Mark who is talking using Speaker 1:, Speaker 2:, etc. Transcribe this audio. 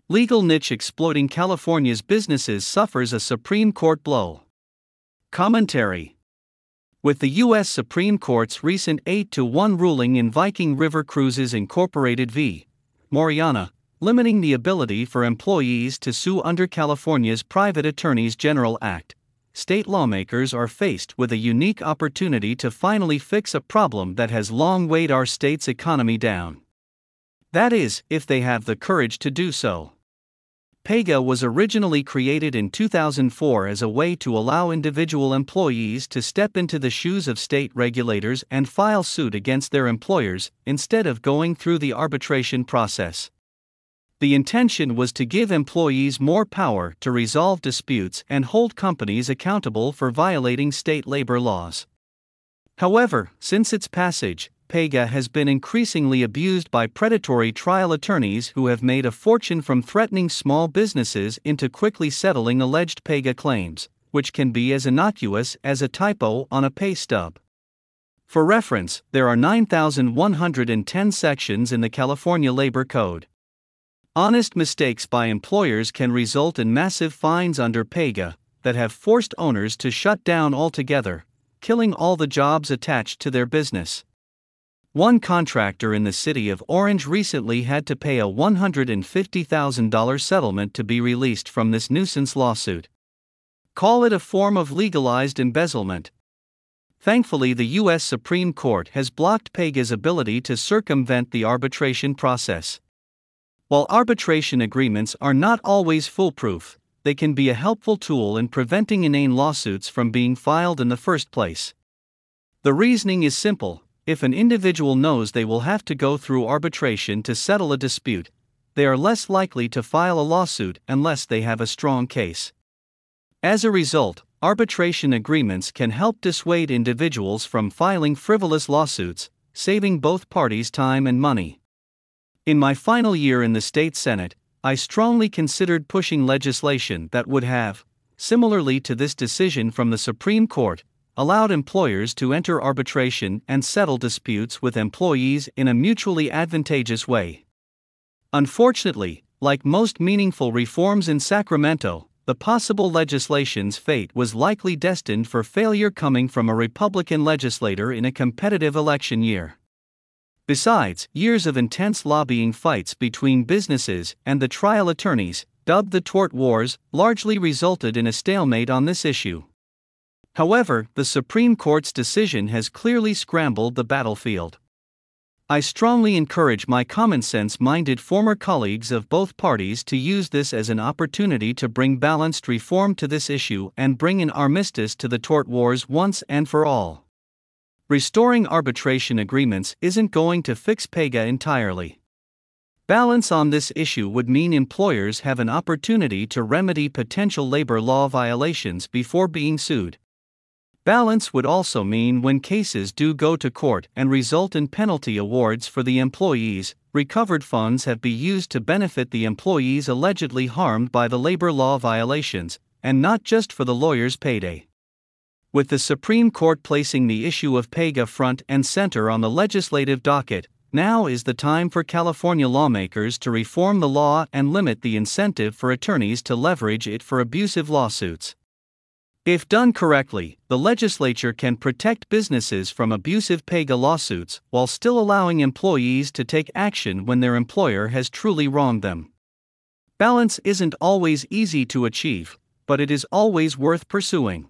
Speaker 1: Legal niche exploiting California's businesses suffers a Supreme Court blow. Commentary. With the U.S. Supreme Court's recent 8-1 ruling in Viking River Cruises Incorporated v. Moriana, limiting the ability for employees to sue under California's Private Attorneys General Act, state lawmakers are faced with a unique opportunity to finally fix a problem that has long weighed our state's economy down. That is, if they have the courage to do so. PAYGA was originally created in 2004 as a way to allow individual employees to step into the shoes of state regulators and file suit against their employers, instead of going through the arbitration process. The intention was to give employees more power to resolve disputes and hold companies accountable for violating state labor laws. However, since its passage, PAYGA has been increasingly abused by predatory trial attorneys who have made a fortune from threatening small businesses into quickly settling alleged PAYGA claims, which can be as innocuous as a typo on a pay stub. For reference, there are 9,110 sections in the California Labor Code. Honest mistakes by employers can result in massive fines under PAYGA that have forced owners to shut down altogether, killing all the jobs attached to their business. One contractor in the city of Orange recently had to pay a $150,000 settlement to be released from this nuisance lawsuit. Call it a form of legalized embezzlement. Thankfully, the U.S. Supreme Court has blocked PAYGA's ability to circumvent the arbitration process. While arbitration agreements are not always foolproof, they can be a helpful tool in preventing inane lawsuits from being filed in the first place. The reasoning is simple. If an individual knows they will have to go through arbitration to settle a dispute, they are less likely to file a lawsuit unless they have a strong case. As a result, arbitration agreements can help dissuade individuals from filing frivolous lawsuits, saving both parties time and money. In my final year in the state Senate, I strongly considered pushing legislation that would have, similarly to this decision from the Supreme Court, allowed employers to enter arbitration and settle disputes with employees in a mutually advantageous way. Unfortunately, like most meaningful reforms in Sacramento, the possible legislation's fate was likely destined for failure coming from a Republican legislator in a competitive election year. Besides, years of intense lobbying fights between businesses and the trial attorneys, dubbed the tort wars, largely resulted in a stalemate on this issue. However, the Supreme Court's decision has clearly scrambled the battlefield. I strongly encourage my common-sense-minded former colleagues of both parties to use this as an opportunity to bring balanced reform to this issue and bring an armistice to the tort wars once and for all. Restoring arbitration agreements isn't going to fix PAYGA entirely. Balance on this issue would mean employers have an opportunity to remedy potential labor law violations before being sued. Balance would also mean when cases do go to court and result in penalty awards for the employees, recovered funds have been used to benefit the employees allegedly harmed by the labor law violations, and not just for the lawyer's payday. With the Supreme Court placing the issue of PAYGA front and center on the legislative docket, now is the time for California lawmakers to reform the law and limit the incentive for attorneys to leverage it for abusive lawsuits. If done correctly, the legislature can protect businesses from abusive PAYGA lawsuits while still allowing employees to take action when their employer has truly wronged them. Balance isn't always easy to achieve, but it is always worth pursuing.